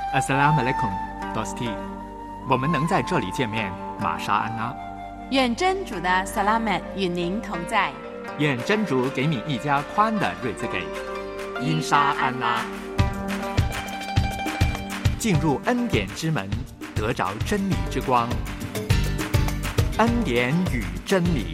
Assalamualaikum, Dosti。我们能在这里见面，玛莎安拉。 愿真主的 Salamat 与您同在。 愿真主给你一家宽的日子给。因沙安拉。进入恩典之门，得着真理之光。恩典与真理。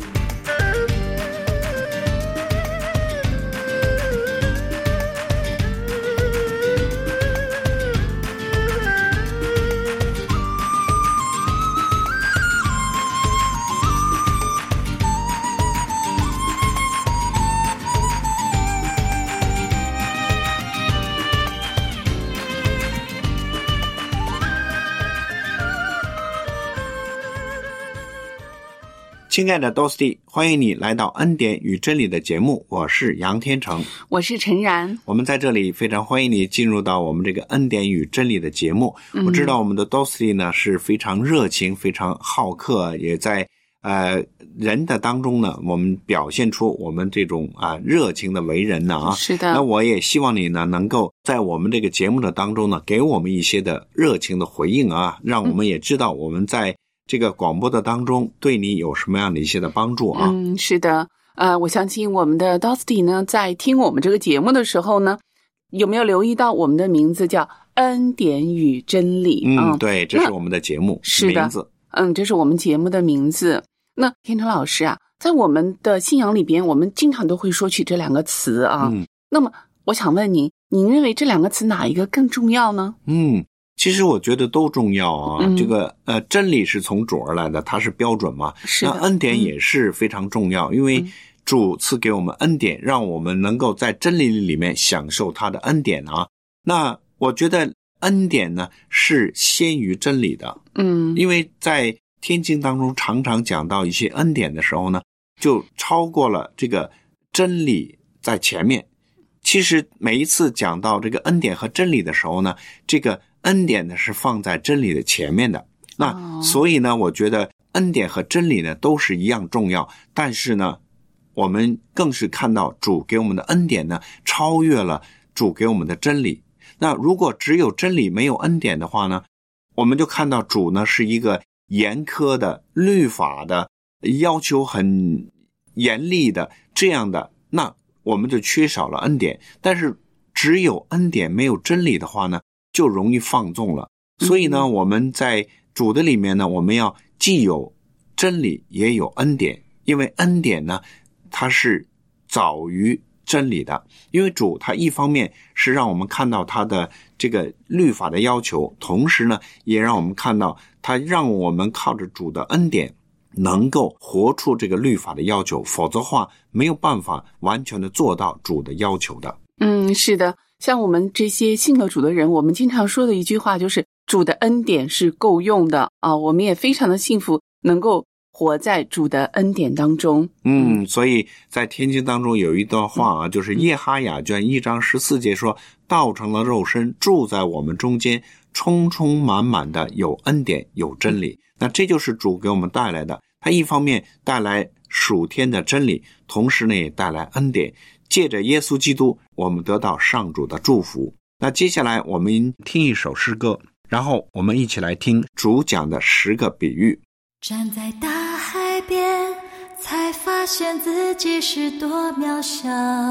亲爱的 Dosti， 欢迎你来到恩典与真理的节目，我是杨天成， 我是陈然。 我们在这里非常欢迎你进入到我们这个恩典与真理的节目。我知道我们的 Dosti 呢是非常热情，非常好客，也在人的当中呢，我们表现出我们这种热情的为人呢是的。 那我也希望你呢能够在我们这个节目的当中呢，给我们一些的热情的回应让我们也知道我们在这个广播的当中对你有什么样的一些的帮助是的。我相信我们的 Dosti 呢在听我们这个节目的时候呢，有没有留意到我们的名字叫恩典与真理对，这是我们的节目是的名字。 这是我们节目的名字。那天成老师在我们的信仰里边，我们经常都会说起这两个词那么我想问您认为这两个词哪一个更重要呢？ 其实我觉得都重要这个真理是从主而来的，它是标准嘛。 是的。 那恩典也是非常重要，因为主赐给我们恩典，让我们能够在真理里面享受他的恩典那我觉得恩典呢是先于真理的。因为在天经当中常常讲到一些恩典的时候呢，就超过了这个真理在前面。其实每一次讲到这个恩典和真理的时候呢，这个恩典呢是放在真理的前面的。那所以呢，我觉得恩典和真理呢都是一样重要，但是呢我们更是看到主给我们的恩典呢超越了主给我们的真理。那如果只有真理没有恩典的话呢，我们就看到主呢是一个严苛的律法的要求很严厉的这样的，那我们就缺少了恩典。但是只有恩典没有真理的话呢，就容易放纵了。所以呢我们在主的里面呢，我们要既有真理也有恩典，因为恩典呢它是早于真理的。因为主他一方面是让我们看到他的这个律法的要求，同时呢也让我们看到他让我们靠着主的恩典能够活出这个律法的要求，否则的话没有办法完全的做到主的要求的。 是的。像我们这些信了主的人，我们经常说的一句话就是主的恩典是够用的我们也非常的幸福能够活在主的恩典当中。 所以在天经当中有一段话就是耶哈雅卷1章14节说，道成了肉身，住在我们中间，充充满满的有恩典有真理。那这就是主给我们带来的，他一方面带来属天的真理，同时呢也带来恩典。借着耶稣基督，我们得到上主的祝福。那接下来我们听一首诗歌，然后我们一起来听主讲的10个比喻。 站在大海边，才发现自己是多渺小，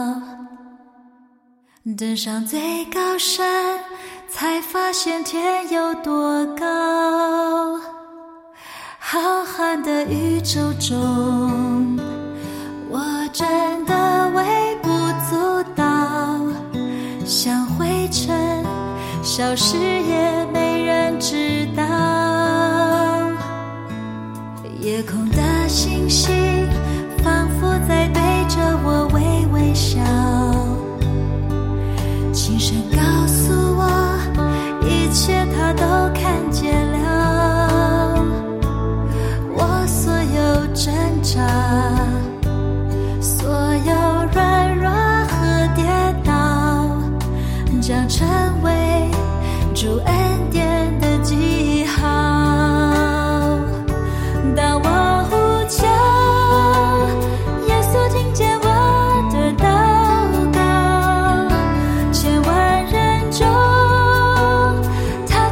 登上最高山，才发现天有多高。浩瀚的宇宙中，我真的微不足道，像灰尘消失也没人知道。夜空的星星仿佛在对着我微微笑，轻声告诉我一切他都看见了。我所有挣扎，所有软弱和跌倒，将成为主恩典的记号。当我呼求，耶稣听见我的祷告，千万人中他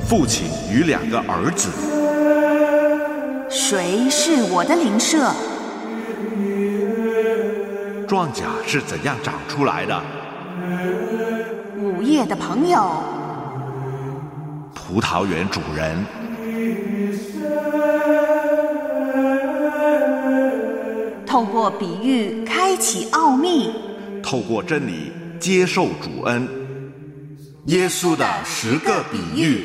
父亲与2个儿子。 谁是我的邻舍？ 庄稼是怎样长出来的？ 午夜的朋友。 葡萄园主人。 透过比喻开启奥秘， 透过真理接受主恩。耶稣的10个比喻。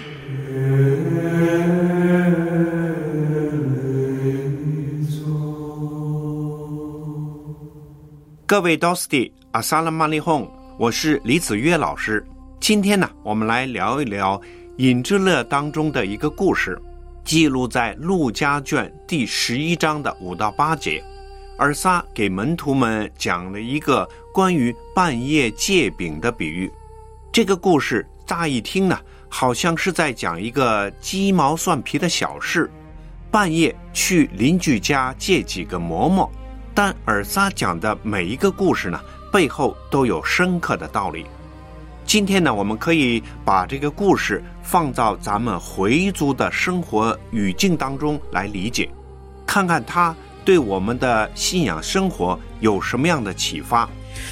各位 Dosti Assalamualaikum， 我是李子岳老师。今天呢，我们来聊一聊隐之乐当中的一个故事，记录在路加卷第11章的5到8节。尔撒给门徒们讲了一个关于半夜借饼的比喻。这个故事乍一听呢，好像是在讲一个鸡毛蒜皮的小事，半夜去邻居家借几个馍馍。但尔撒讲的每一个故事呢，背后都有深刻的道理。今天呢，我们可以把这个故事放到咱们回族的生活语境当中来理解，看看它对我们的信仰生活有什么样的启发。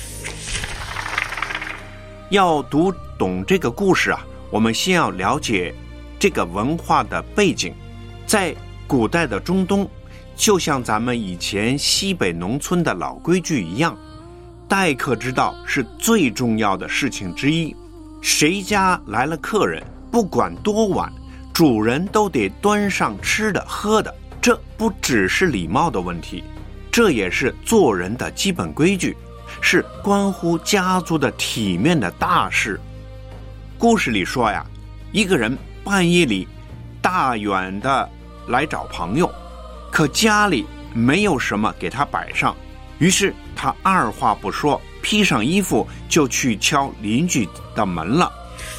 要读懂这个故事啊，我们先要了解这个文化的背景。在古代的中东，就像咱们以前西北农村的老规矩一样，待客之道是最重要的事情之一。谁家来了客人，不管多晚，主人都得端上吃的喝的。这不只是礼貌的问题，这也是做人的基本规矩，是关乎家族的体面的大事。故事里说呀，一个人半夜里大远的来找朋友，可家里没有什么给他摆上，于是他二话不说，披上衣服就去敲邻居的门了。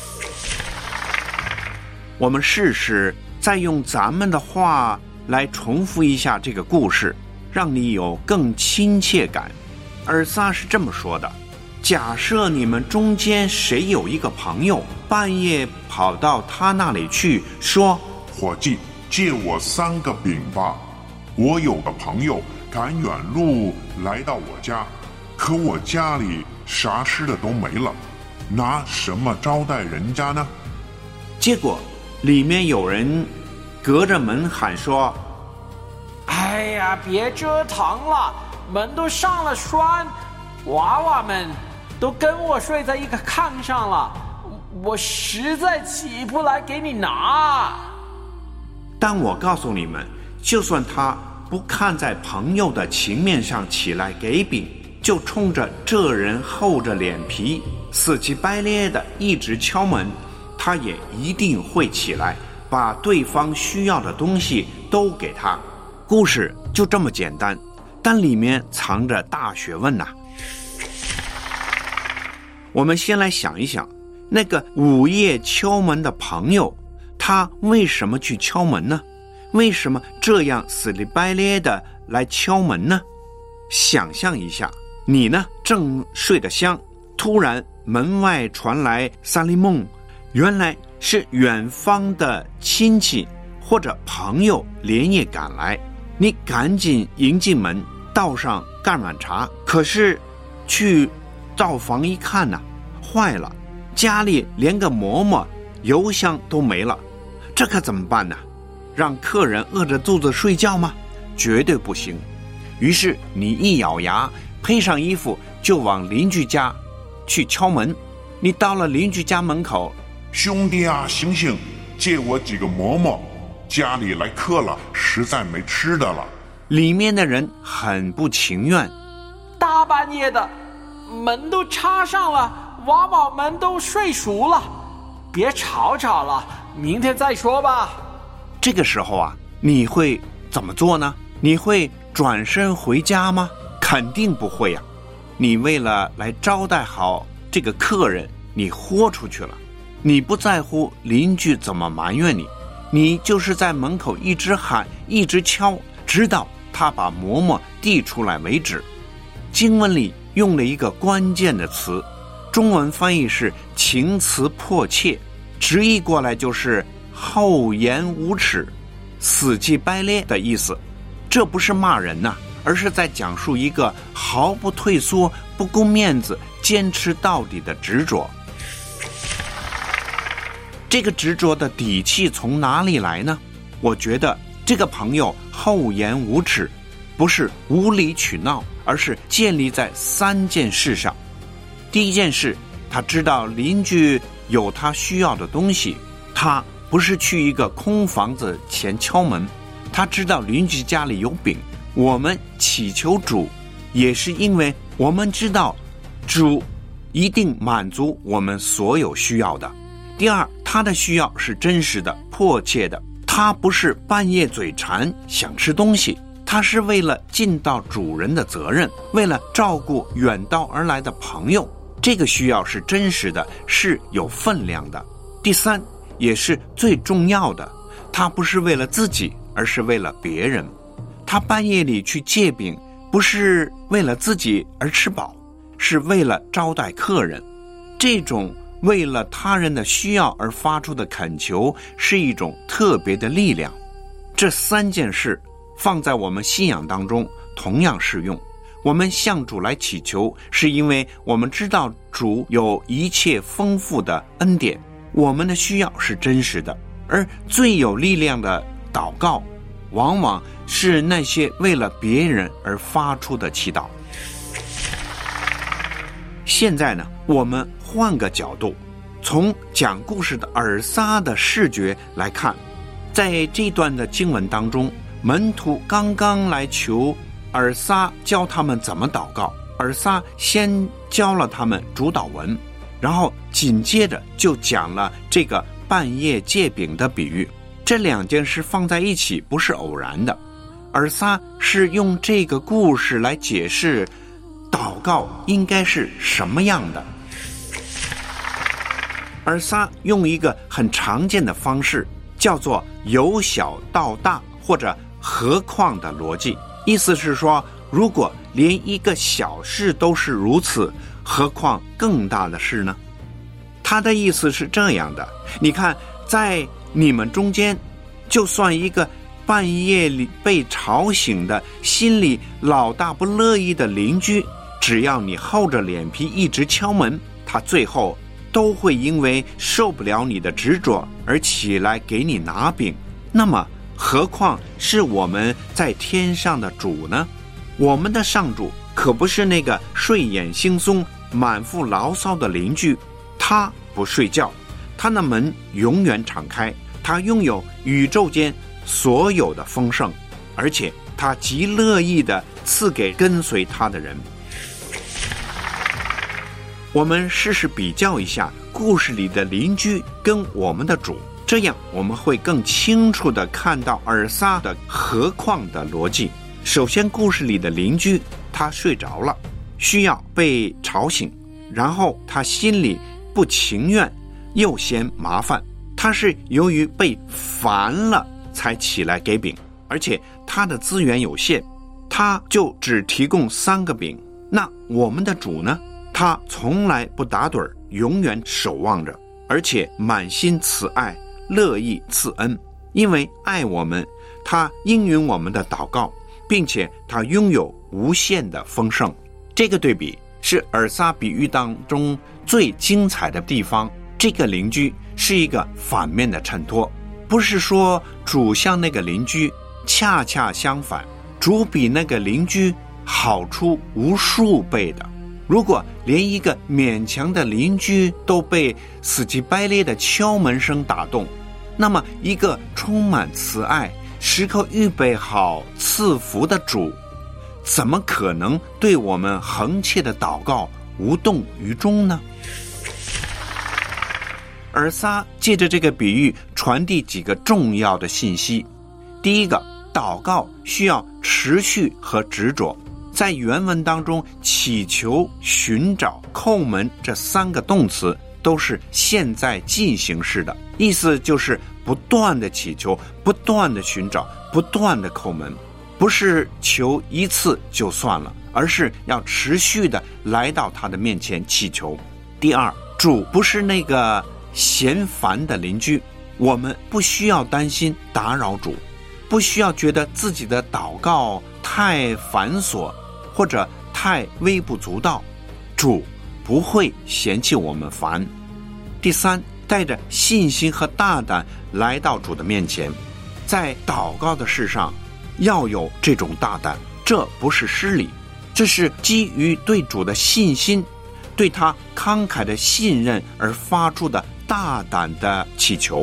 我们试试再用咱们的话来重复一下这个故事，让你有更亲切感。尔撒是这么说的：假设你们中间谁有一个朋友，半夜跑到他那里去说， 伙计，借我3个饼吧，我有个朋友赶远路来到我家，可我家里啥吃的都没了，拿什么招待人家呢？ 结果里面有人隔着门喊说， 哎呀，别折腾了，门都上了栓，娃娃们都跟我睡在一个炕上了，我实在起不来给你拿。 但我告诉你们，就算他不看在朋友的情面上起来给饼，就冲着这人厚着脸皮死乞白咧的一直敲门，他也一定会起来把对方需要的东西都给他。故事就这么简单，但里面藏着大学问呐。我们先来想一想，那个午夜敲门的朋友，他为什么去敲门呢？为什么这样死里白咧的来敲门呢？想象一下，你呢正睡得香，突然门外传来萨利梦，原来是远方的亲戚或者朋友连夜赶来，你赶紧迎进门，倒上干碗茶。可是去灶房一看呢，坏了，家里连个馍馍油香都没了，这可怎么办呢？让客人饿着肚子睡觉吗？绝对不行。于是你一咬牙，披上衣服就往邻居家去敲门。你到了邻居家门口， 兄弟啊，醒醒，借我几个馍馍，家里来客了，实在没吃的了。 里面的人很不情愿， 大半夜的，门都插上了，娃娃们都睡熟了，别吵了，明天再说吧。 这个时候啊，你会怎么做呢？你会转身回家吗？肯定不会啊。你为了来招待好这个客人，你豁出去了。你不在乎邻居怎么埋怨你，你就是在门口一直喊一直敲，直到他把馍馍递出来为止。经文里用了一个关键的词，中文翻译是情辞迫切，直译过来就是厚颜无耻、死乞白赖的意思。这不是骂人呐，而是在讲述一个毫不退缩、不顾面子、坚持到底的执着。这个执着的底气从哪里来呢？我觉得这个朋友厚颜无耻，不是无理取闹，而是建立在3件事上。第一件事，他知道邻居有他需要的东西，他不是去一个空房子前敲门，他知道邻居家里有饼。我们祈求主，也是因为我们知道主一定满足我们所有需要的。第二，他的需要是真实的、迫切的，他不是半夜嘴馋想吃东西，他是为了尽到主人的责任，为了照顾远道而来的朋友，这个需要是真实的，是有分量的。第三，也是最重要的，他不是为了自己，而是为了别人。他半夜里去借饼，不是为了自己而吃饱，是为了招待客人。这种为了他人的需要而发出的恳求，是一种特别的力量。这3件事放在我们信仰当中同样适用。我们向主来祈求，是因为我们知道主有一切丰富的恩典，我们的需要是真实的。而最有力量的祷告，往往是那些为了别人而发出的祈祷。现在呢，我们换个角度，从讲故事的尔撒的视觉来看，在这段的经文当中，门徒刚刚来求尔撒教他们怎么祷告，尔撒先教了他们主祷文，然后紧接着就讲了这个半夜借饼的比喻。这2件事放在一起不是偶然的，尔撒是用这个故事来解释祷告应该是什么样的。尔撒用一个很常见的方式，叫做由小到大或者何况的逻辑，意思是说，如果连一个小事都是如此，何况更大的事呢？他的意思是这样的，你看，在你们中间，就算一个半夜里被吵醒的、心里老大不乐意的邻居，只要你厚着脸皮一直敲门，他最后都会因为受不了你的执着而起来给你拿饼。那么何况是我们在天上的主呢？我们的上主可不是那个睡眼惺忪、满腹牢骚的邻居，他不睡觉，他的门永远敞开，他拥有宇宙间所有的丰盛，而且他极乐意地赐给跟随他的人。我们试试比较一下故事里的邻居跟我们的主，这样我们会更清楚地看到尔撒的何况的逻辑。首先，故事里的邻居他睡着了，需要被吵醒，然后他心里不情愿又嫌麻烦，他是由于被烦了才起来给饼，而且他的资源有限，他就只提供3个饼。那我们的主呢？他从来不打盹，永远守望着，而且满心慈爱，乐意赐恩。因为爱我们，他应允我们的祷告，并且他拥有无限的丰盛。这个对比是尔撒比喻当中最精彩的地方。这个邻居是一个反面的衬托，不是说主像那个邻居，恰恰相反，主比那个邻居好出无数倍的。如果连一个勉强的邻居都被死乞白赖的敲门声打动，那么一个充满慈爱、时刻预备好赐福的主，怎么可能对我们恒切的祷告无动于衷呢？尔撒借着这个比喻传递几个重要的信息。第一个，祷告需要持续和执着。在原文当中，祈求、寻找、叩门这3个动词都是现在进行式的，意思就是不断的祈求，不断的寻找，不断的叩门，不是求一次就算了，而是要持续的来到他的面前祈求。第二，主不是那个嫌烦的邻居， 我们不需要担心打扰主，不需要觉得自己的祷告太繁琐或者太微不足道，主不会嫌弃我们烦。第三，带着信心和大胆来到主的面前，在祷告的事上要有这种大胆，这不是失礼，这是基于对主的信心，对他慷慨的信任而发出的大胆的祈求。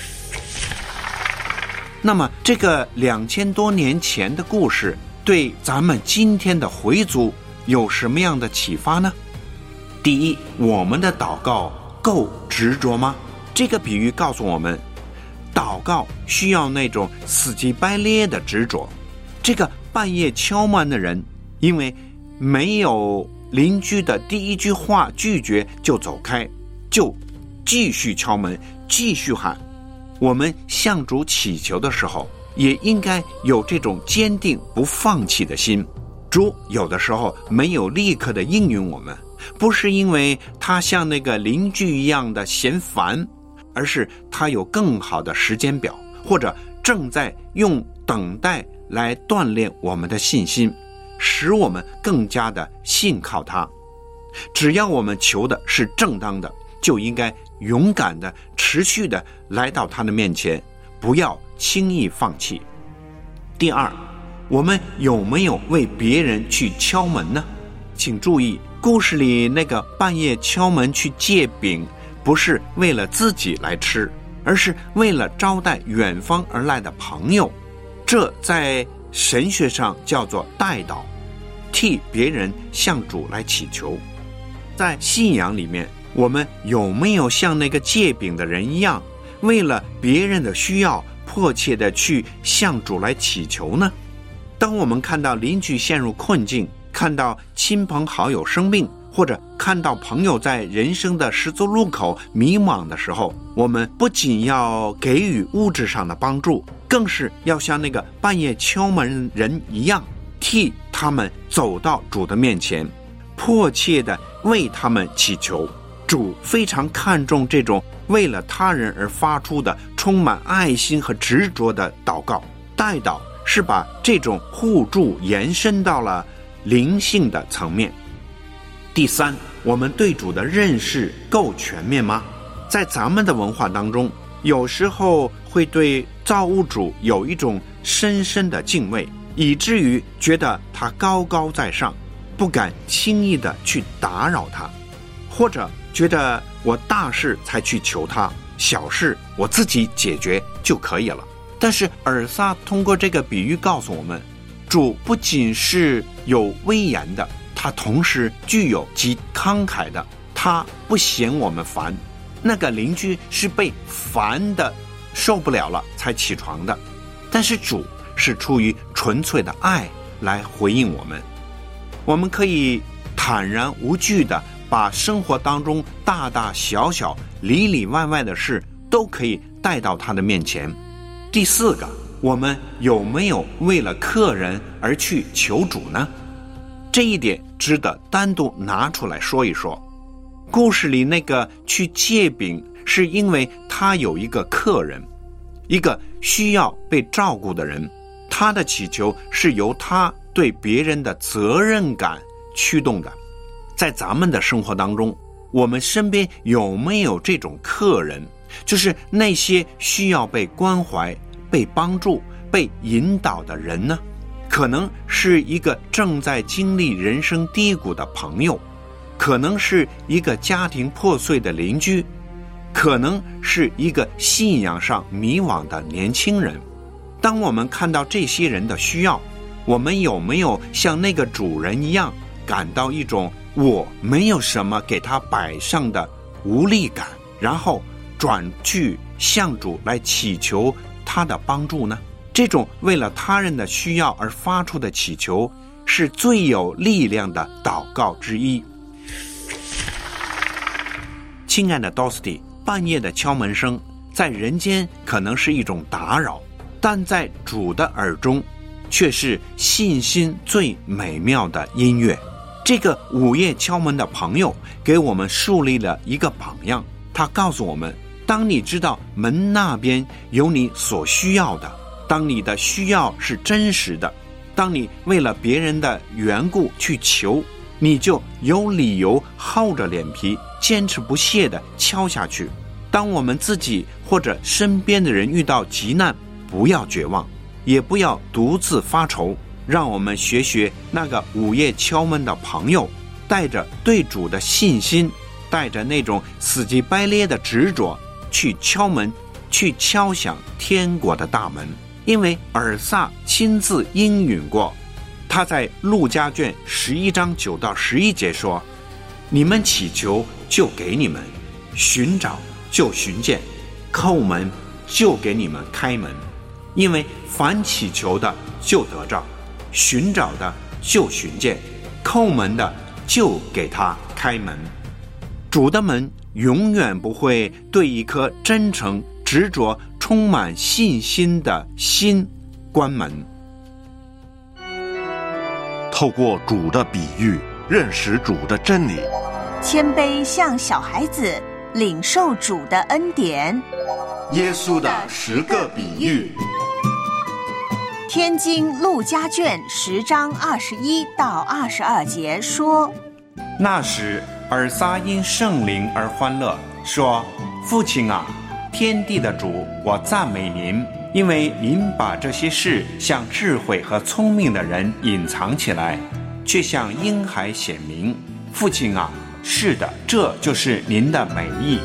那么这个2000多年前的故事对咱们今天的回族有什么样的启发呢？第一，我们的祷告够执着吗？这个比喻告诉我们，祷告需要那种死乞白咧的执着。这个半夜敲门的人，因为没有邻居的第一句话拒绝就走开，就继续敲门，继续喊。我们向主祈求的时候，也应该有这种坚定不放弃的心。主有的时候没有立刻的应允我们，不是因为他像那个邻居一样的嫌烦，而是他有更好的时间表，或者正在用等待来锻炼我们的信心，使我们更加的信靠他。只要我们求的是正当的，就应该勇敢的持续的来到他的面前，不要轻易放弃。第二，我们有没有为别人去敲门呢？请注意，故事里那个半夜敲门去借饼，不是为了自己来吃，而是为了招待远方而来的朋友。这在神学上叫做代祷，替别人向主来祈求。在信仰里面，我们有没有像那个借饼的人一样，为了别人的需要迫切的去向主来祈求呢？当我们看到邻居陷入困境，看到亲朋好友生病，或者看到朋友在人生的十字路口迷茫的时候，我们不仅要给予物质上的帮助，更是要像那个半夜敲门人一样，替他们走到主的面前，迫切的为他们祈求。主非常看重这种为了他人而发出的充满爱心和执着的祷告。代祷是把这种互助延伸到了灵性的层面。第三，我们对主的认识够全面吗？在咱们的文化当中，有时候会对造物主有一种深深的敬畏，以至于觉得他高高在上，不敢轻易的去打扰他，或者觉得我大事才去求他，小事我自己解决就可以了。但是尔撒通过这个比喻告诉我们，主不仅是有威严的，他同时具有极慷慨的，他不嫌我们烦。那个邻居是被烦的受不了了才起床的，但是主是出于纯粹的爱来回应我们。我们可以坦然无惧的把生活当中大大小小里里外外的事都可以带到他的面前。第四个，我们有没有为了客人而去求主呢？这一点值得单独拿出来说一说。故事里那个去借饼，是因为他有一个客人，一个需要被照顾的人，他的祈求是由他对别人的责任感驱动的。在咱们的生活当中，我们身边有没有这种客人，就是那些需要被关怀、被帮助、被引导的人呢？可能是一个正在经历人生低谷的朋友，可能是一个家庭破碎的邻居，可能是一个信仰上迷惘的年轻人。当我们看到这些人的需要，我们有没有像那个主人一样，感到一种我没有什么给他摆上的无力感，然后转去向主来祈求他的帮助呢？这种为了他人的需要而发出的祈求，是最有力量的祷告之一。亲爱的 Dosty， 半夜的敲门声在人间可能是一种打扰，但在主的耳中却是信心最美妙的音乐。这个午夜敲门的朋友给我们树立了一个榜样，他告诉我们， 当你知道门那边有你所需要的，当你的需要是真实的，当你为了别人的缘故去求，你就有理由厚着脸皮坚持不懈地敲下去。当我们自己或者身边的人遇到急难，不要绝望，也不要独自发愁，让我们学学那个午夜敲门的朋友，带着对主的信心，带着那种死乞白赖的执着去敲门，去敲响天国的大门。因为尔撒亲自应允过，他在路加卷11章9到11节说，你们祈求就给你们，寻找就寻见，叩门就给你们开门。因为凡祈求的就得着，寻找的就寻见，叩门的就给他开门。主的门永远不会对一颗真诚执着充满信心的心关门。 透过主的比喻认识主的真理， 谦卑像小孩子领受主的恩典。 耶稣的10个比喻。 天经路加卷10章21到22节说， 那时尔撒因圣灵而欢乐，说，父亲啊，天地的主，我赞美您，因为您把这些事向智慧和聪明的人隐藏起来，却向婴孩显明。父亲啊，是的，这就是您的美意。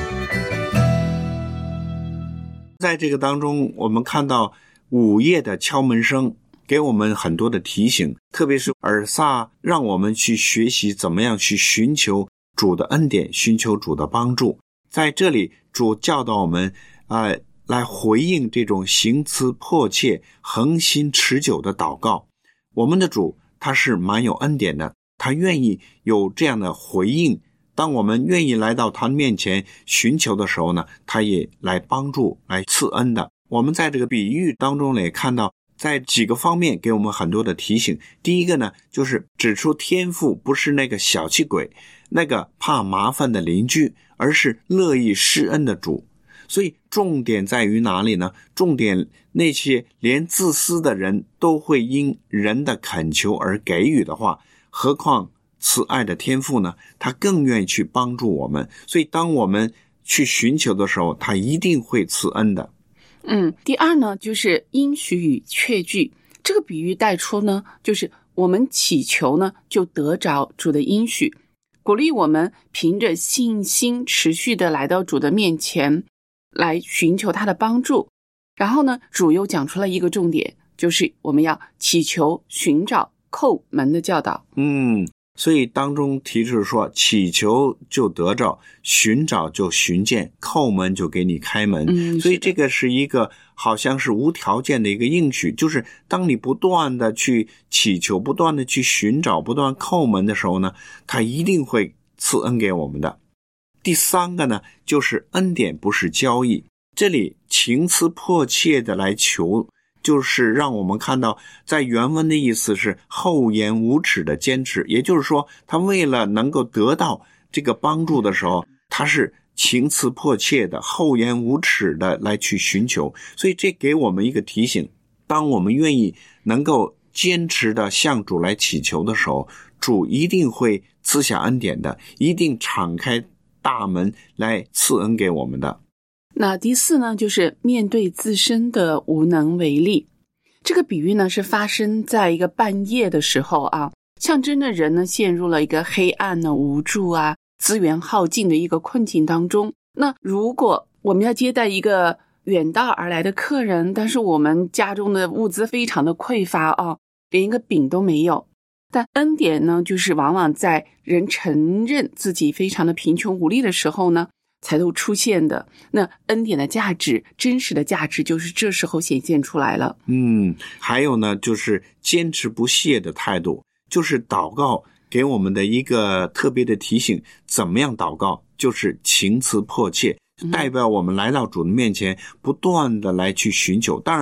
在这个当中，我们看到午夜的敲门声给我们很多的提醒，特别是尔撒让我们去学习怎么样去寻求主的恩典，寻求主的帮助。在这里主教导我们来回应这种行词迫切、恒心持久的祷告。我们的主他是蛮有恩典的，他愿意有这样的回应。当我们愿意来到他面前寻求的时候呢，他也来帮助，来赐恩的。我们在这个比喻当中也看到，在几个方面给我们很多的提醒。第一个呢，就是指出天父不是那个小气鬼，那个怕麻烦的邻居，而是乐意施恩的主。所以重点在于哪里呢？重点那些连自私的人都会因人的恳求而给予的话，何况慈爱的天父呢？他更愿意去帮助我们。所以当我们去寻求的时候，他一定会赐恩的。 第二呢，就是应许与确据。这个比喻带出呢，就是我们祈求呢，就得着主的应许，鼓励我们凭着信心持续的来到主的面前，来寻求他的帮助。然后呢，主又讲出了一个重点，就是我们要祈求、寻找、叩门的教导。 所以当中提出说，祈求就得着，寻找就寻见，叩门就给你开门。所以这个是一个好像是无条件的一个应许，就是当你不断的去祈求，不断的去寻找，不断叩门的时候呢，他一定会赐恩给我们的。第三个呢，就是恩典不是交易。这里情思迫切的来求，就是让我们看到在原文的意思是厚颜无耻的坚持，也就是说他为了能够得到这个帮助的时候，他是情思迫切的、厚颜无耻的来去寻求。所以这给我们一个提醒，当我们愿意能够坚持的向主来祈求的时候，主一定会赐下恩典的，一定敞开大门来赐恩给我们的。 那第四呢，就是面对自身的无能为力。这个比喻呢，是发生在一个半夜的时候啊，象征着人呢陷入了一个黑暗呢、无助啊、资源耗尽的一个困境当中。那如果我们要接待一个远道而来的客人，但是我们家中的物资非常的匮乏啊，连一个饼都没有。但恩典呢，就是往往在人承认自己非常的贫穷无力的时候呢，才都出现的。那恩典的价值，真实的价值就是这时候显现出来了。 还有呢，就是坚持不懈的态度，就是祷告给我们的一个特别的提醒。怎么样祷告？就是情词迫切，代表我们来到主的面前，不断的来去寻求。当然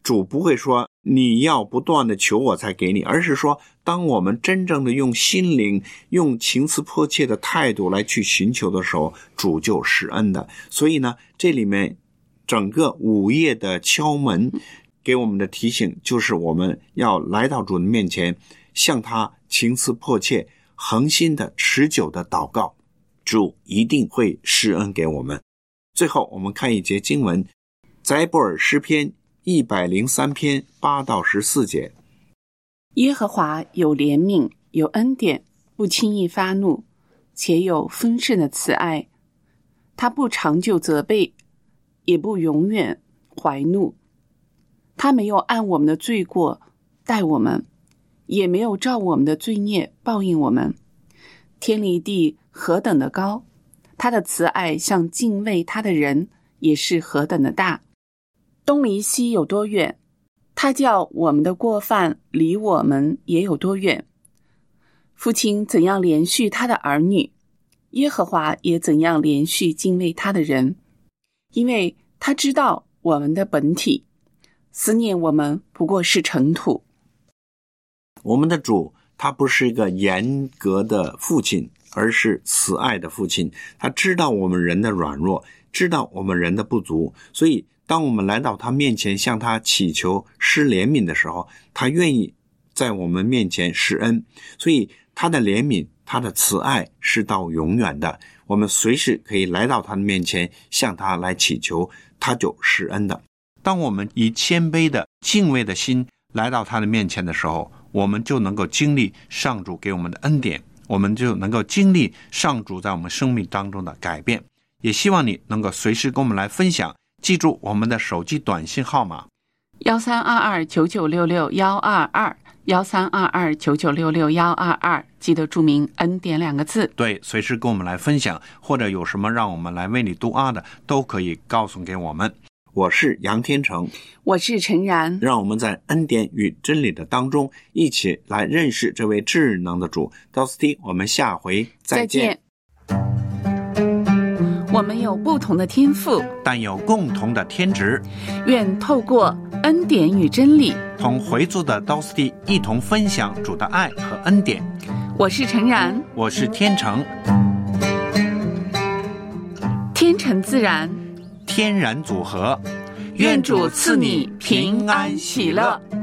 主不会说你要不断的求我才给你，而是说当我们真正的用心灵用情思迫切的态度来去寻求的时候，主就施恩的。所以呢，这里面整个午夜的敲门给我们的提醒，就是我们要来到主的面前，向他情思迫切恒心的持久的祷告，主一定会施恩给我们。最后我们看一节经文，载伯尔诗篇103篇8到14节。 耶和华有怜悯，有恩典，不轻易发怒，且有丰盛的慈爱。他不长久责备，也不永远怀怒。他没有按我们的罪过待我们，也没有照我们的罪孽报应我们。天离地何等的高，他的慈爱向敬畏他的人也是何等的大。东离西有多远，他叫我们的过犯离我们也有多远。父亲怎样连续他的儿女，耶和华也怎样连续敬畏他的人，因为他知道我们的本体，思念我们不过是尘土。 我们的主他不是一个严格的父亲，而是慈爱的父亲。他知道我们人的软弱，知道我们人的不足，所以当我们来到他面前向他祈求施怜悯的时候，他愿意在我们面前施恩。所以他的怜悯，他的慈爱是到永远的，我们随时可以来到他的面前向他来祈求，他就施恩的。当我们以谦卑的敬畏的心来到他的面前的时候，我们就能够经历上主给我们的恩典，我们就能够经历上主在我们生命当中的改变。也希望你能够随时跟我们来分享，记住我们的手机短信号码 132299661221132299661222，记得注明恩典2个字。 对，随时跟我们来分享，或者有什么让我们来为你读啊的，都可以告诉给我们。我是杨天成， 我是陈然， 让我们在恩典与真理的当中一起来认识这位智能的主。到此地，我们下回再见。 我们有不同的天赋， 但有共同的天职， 愿透过恩典与真理， 同回族的刀斯蒂一同分享主的爱和恩典。 我是陈然， 我是天成， 天成自然， 天然组合。 愿主赐你平安喜乐。